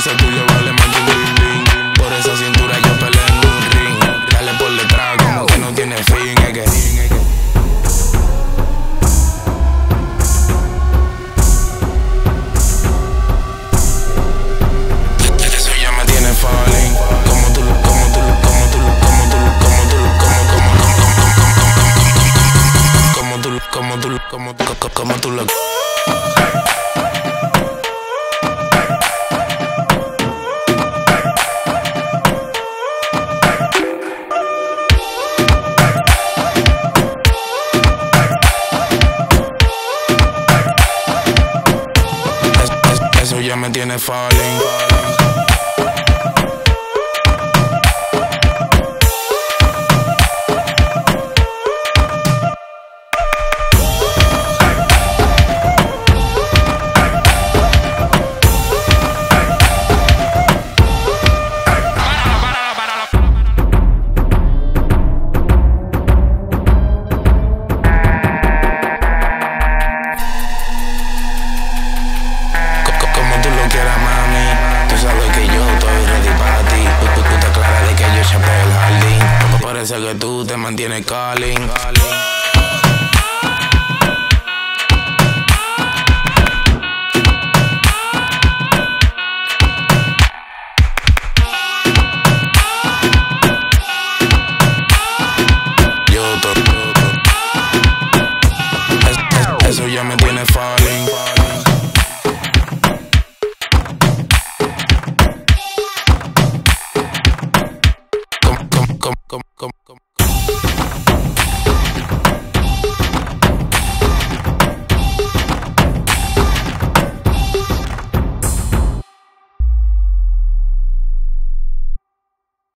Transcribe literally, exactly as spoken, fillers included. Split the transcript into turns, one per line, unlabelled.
ese tuyo vale más que un bling bling. Por esa cintura yo peleo en un ring. Dale por detrás como que no tiene fin. Es que eso ya me tiene falling. Como tú, como tú, como tú, como tú, como tú, como como como como tú, como tú, como tú, como tú lo. Eso ya me tiene falling. Parece que tú te mantienes calling. Yo to, es, es, eso ya me tiene falling. Come, come, come, come, come.